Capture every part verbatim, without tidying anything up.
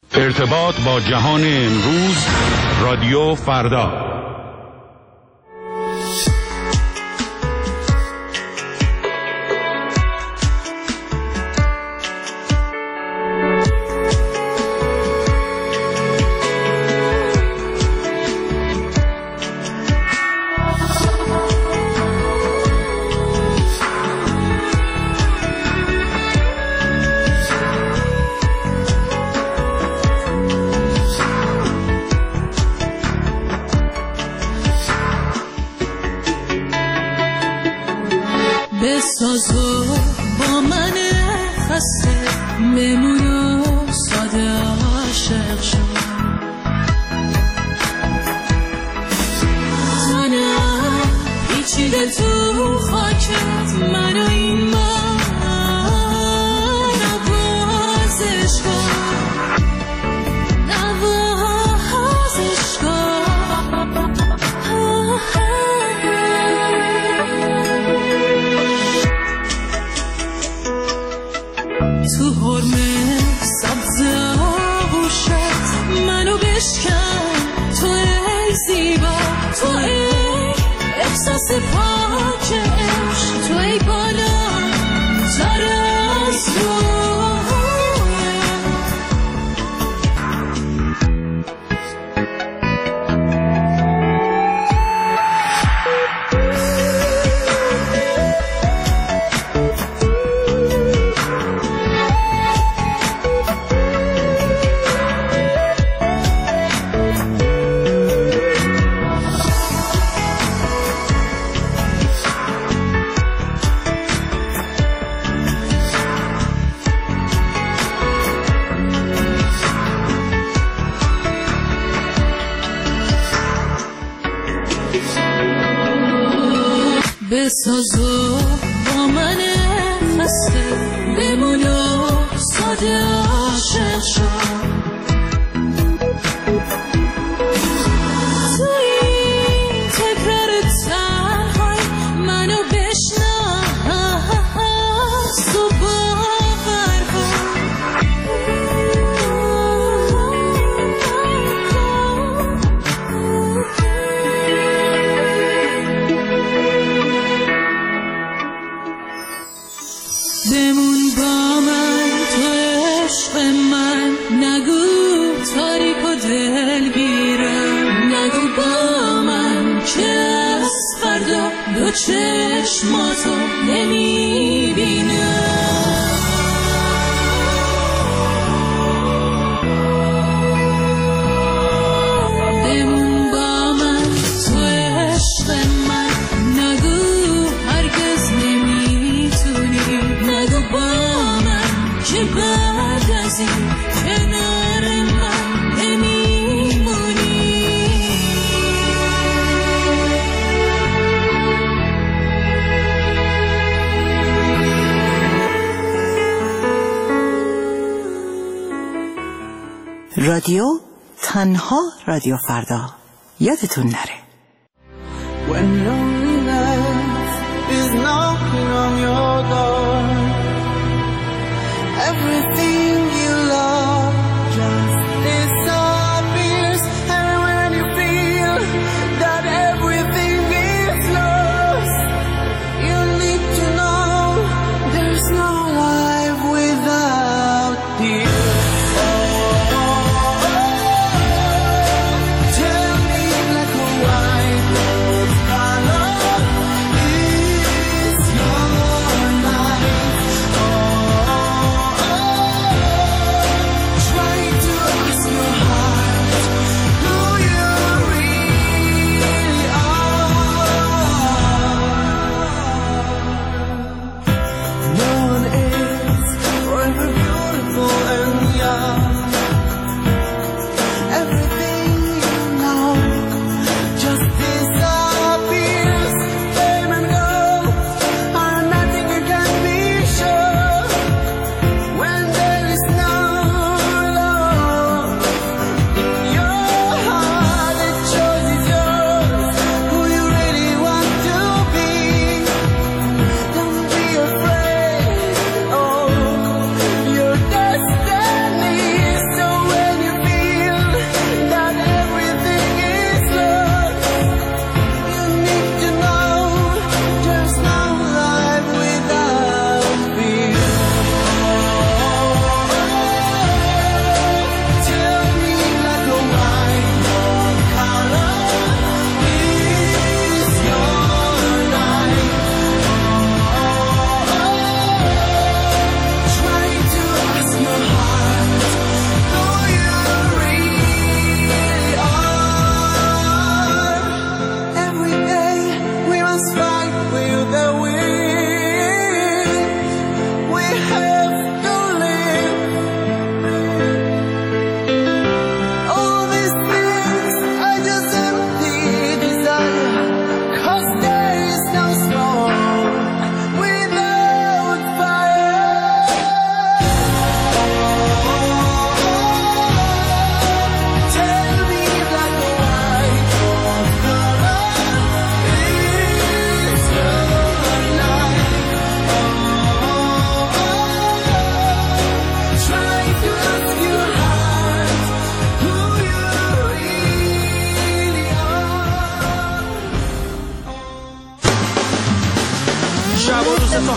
ارتباط با جهان امروز، رادیو فردا. بسازو با من خسته بمون و ساده عاشق شو، منم پیچیده تو خاکت، من و این من نوازش کن، نوازش کن. تو حرمه سبز آغوشت منو بشکن، تو ای زیبا، تو ای احساس پاک عشق، تو ای بالا تر از تو. بسازو با من خسته بمون و ساده عاشق شو، تو این تکرار تنهای منو بشناس و باور کن. بمون با من تو عشق من، نگو تاریک و دلگیرم، نگو با من که از فردا دو چشماتو نمیبینم. بمون با من تو عشق من، نگو هرگز نمیتونی، نگو با من که بعد از این کنار من نمیمونی. رادیو تنها رادیو فردا، یادتون نره. When loneliness is knocking on your door, everything you love just disappears, and when you feel that everything is lost, you need to know there's no life without you. Oh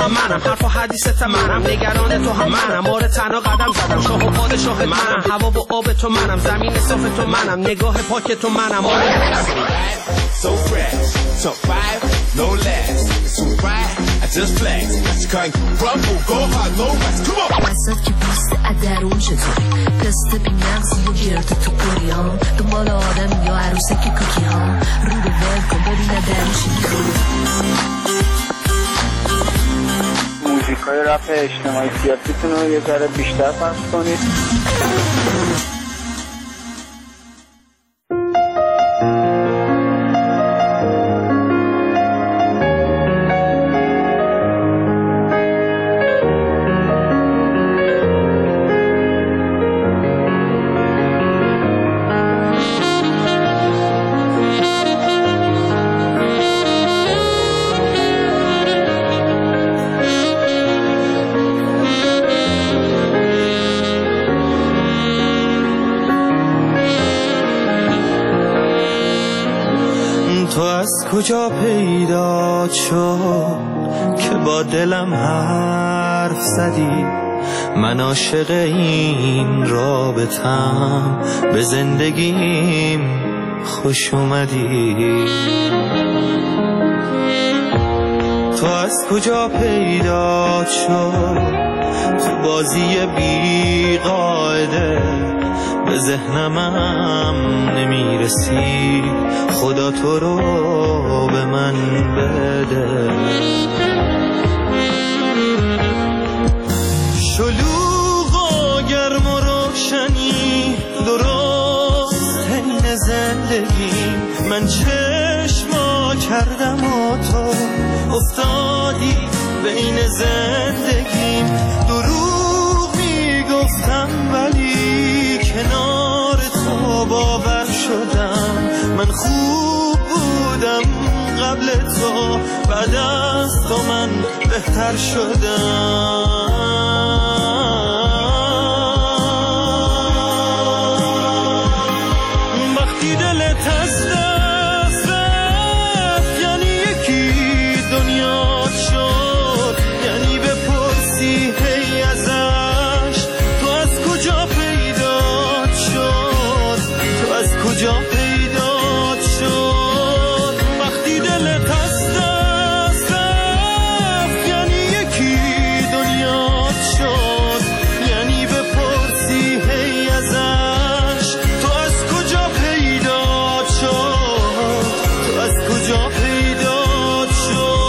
هم منم، حرف و حدیثت منم، نگران تو هم منم، آره تنها قدم زدم، شاه و پادشاه منم، هوا و آب تو منم، زمین صاف تو منم، نگاه پاک تو منم. So fresh, top five, no less. It's alright, I just flex. You can't rumble, go hard, no rest. Come on. بسات که پوست ادرون چطوری دست بی مغزی و گرد تو کوری ها دنبال آدم یا عروسه که کوکی ها رو به ول کن ببین ادروشی میخوری. موزیکای رپ اجتماعی سیاسیتون رو یه ذره بیشتر پخش کنید. کجا پیدا شد که با دلم حرف زدی؟ من عاشق این رابطم، به زندگیم خوش اومدی. تو از کجا پیدا شد تو بازی بی قاعده؟ به ذهنمم نمیرسی، خدا تو رو به من بده. شلوغ و گرم و روشنی درست حین زندگی، من چشما کردم و تو افتادی بین زندگیم. دروغ میگفتم ولی کنار تو باور شدم. من خوب بودم قبل تو، بعد از تو من بهتر شدم. وقتی دلت از دست رفت یعنی یکی دنیا شد، یعنی بپرسی هی ازش تو از کجا پیدا شد، تو از کجا پیدا شد. وقتی دلت از دست رفت یعنی یکی دنیا شد، یعنی بپرسی هی ازش تو از کجا پیدا شد، تو از کجا پیدا شد.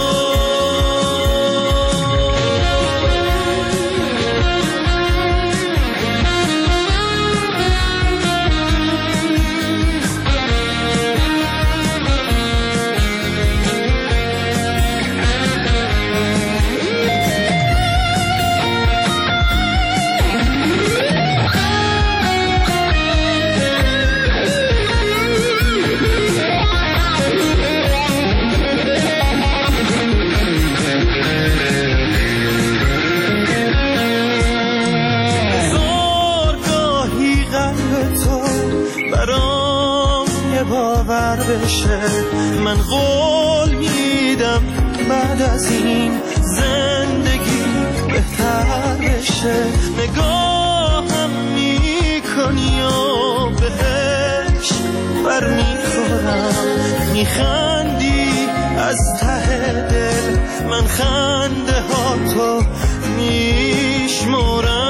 زارگاهی قلب تو برام یه باور بشه، من قول میدم بعد از این زندگی بهتر بشه. نگاهم میکنی و بهش بر میخورم، میخندی از ته دل، من خنده ها تو میشمرم.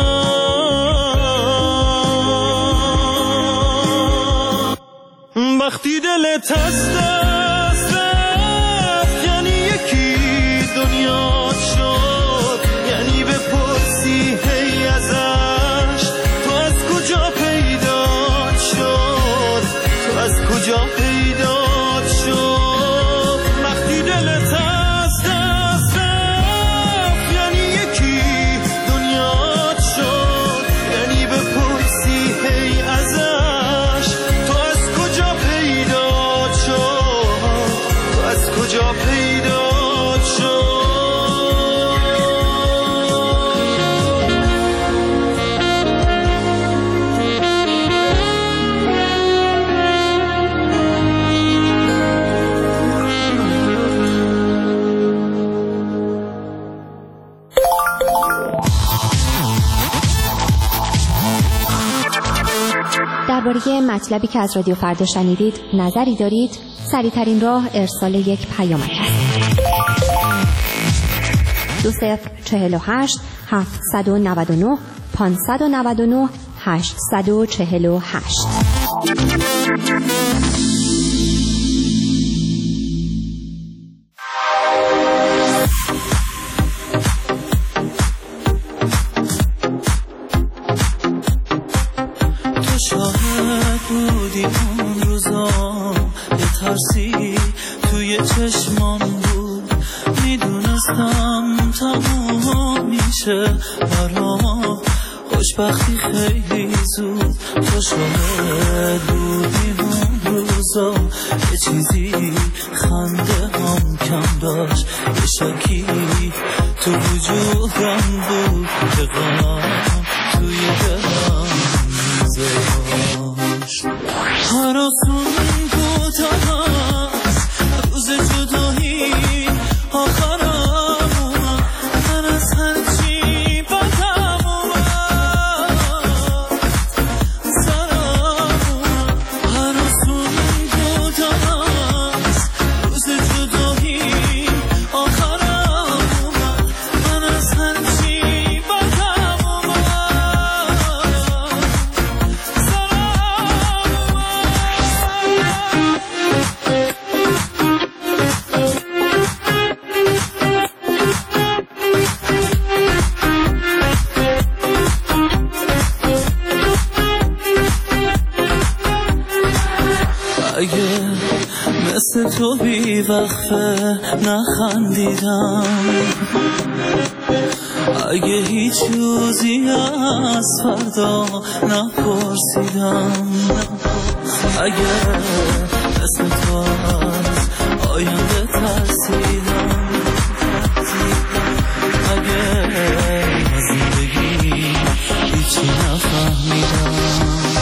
وقتی دلت از دست رفت یعنی یکی دنیا شد، یعنی بپرسی هی ازش تو از کجا پیدا شد، تو از کجا پیدا شد. وقتی دلت از دست رفت یعنی یکی دنیا شد، یعنی بپرسی هی ازش تو از کجا پیدا شد، درباره مطلبی که از رادیو فردا شنیدید نظری دارید؟ سریع‌ترین راه ارسال یک پیامک است. دو صفر چهل و هشت هفتصد و نود و نه پانصد و نود و نه هشتصد و چهل و هشت. تو شاهد بودی اون روزا، یه ترسی توی چشمان بود، میدونستم تموم میشه برام خوشبختی خیلی زود. تو شاهد بودی اون روزا، یه چیزی خنده هم کم داشت، یه شکی تو وجودم بود که غم توی دلم زداش. هر آسون کوتاه هست، روز جدایی آخرم اومد، من از هرچی بدم اومد سرم اومد. هر آسون کوتاه هست، روز جدایی آخرم اومد، من از هرچی بدم اومد اگه مثل تو بی وقفه نخندیدم، اگه هیچ روزی از فردا نپرسیدم، اگه مثل تو از آینده ترسیدم، اگه از زندگی هیچی نفهمیدم.